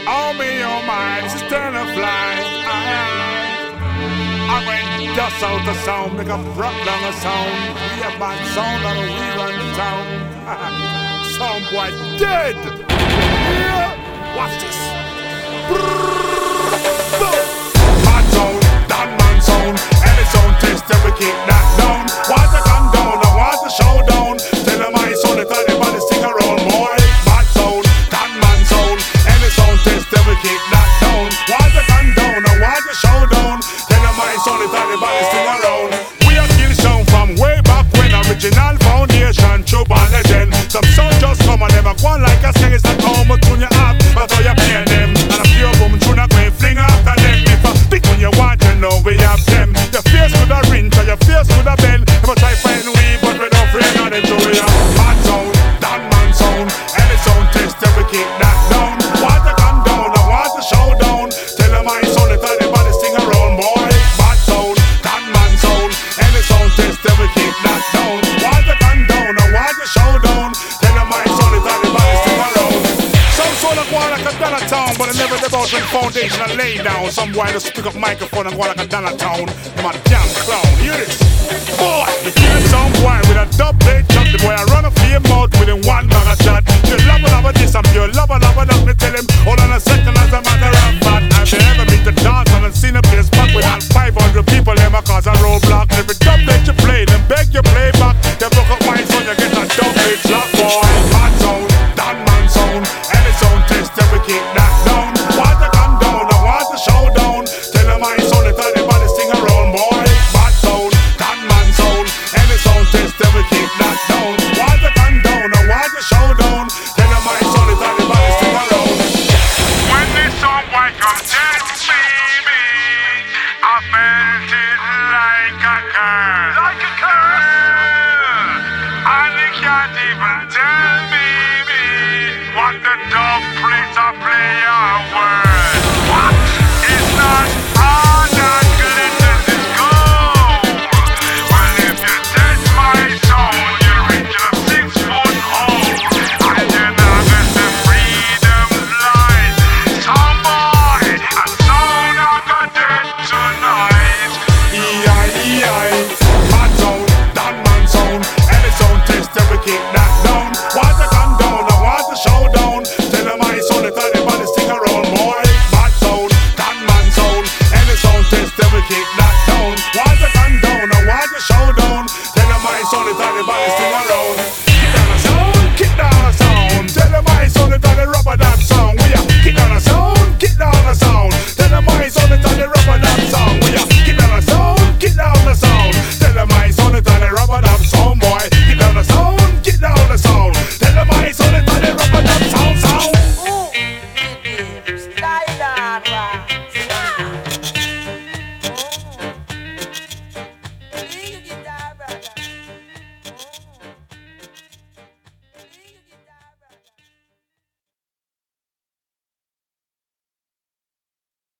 Oh me, oh my, this is turn of flies. I went dust out the sound, make a rock down the sound. We a bad sound and we run the town. Sound boy dead. Yeah. Watch this. Mad sound, that man sound, any sound test every kick that down. Want to come down, I want to show down. Tell them I sound it, everybody sing around, boy. Mad sound, that man sound, any sound test every kick that down. Want to come down, I want to show down. Tell them I sound it, everybody sing around. We are kill sound from way back when, original foundation, true and legend. Some sound just come and never go on like a say it's not how much tune you have, but how you play them. And a few boom tune a go and fling after them. If I pick when you want, you know we have them. Your face could have rinse or your face could have bend. Never try find we, but we don't afraid of them. So we have mad sound, that man sound, any sound test every kick that down. Want to come down, I want to show down. Tell them I sound it, everybody sing around, boy. Mad sound, that man sound, any sound test every kick that down. Want to come down, I want to show down. Tell them I sound it, everybody sing around. Some sort of one like a dollar town, but I never live out when foundation and lay down. Some boy just pick up microphone and go like a dollar town. I'm a damn clown, hear this? Boy, you kill some boy with a dub plate chop. The boy I run a few mouth within one bag of shot. You love this, I'm your lover, that me tell him. Hold on a second as a matter of fact. Have you ever been to dance and seen a place packed with all 500 people? Them a cause a roadblock. Every dub plate you play, them beg you play back. They broke up my son, you get a dub plate slap, boy. Mad sound, that man sound, any sound test every kick.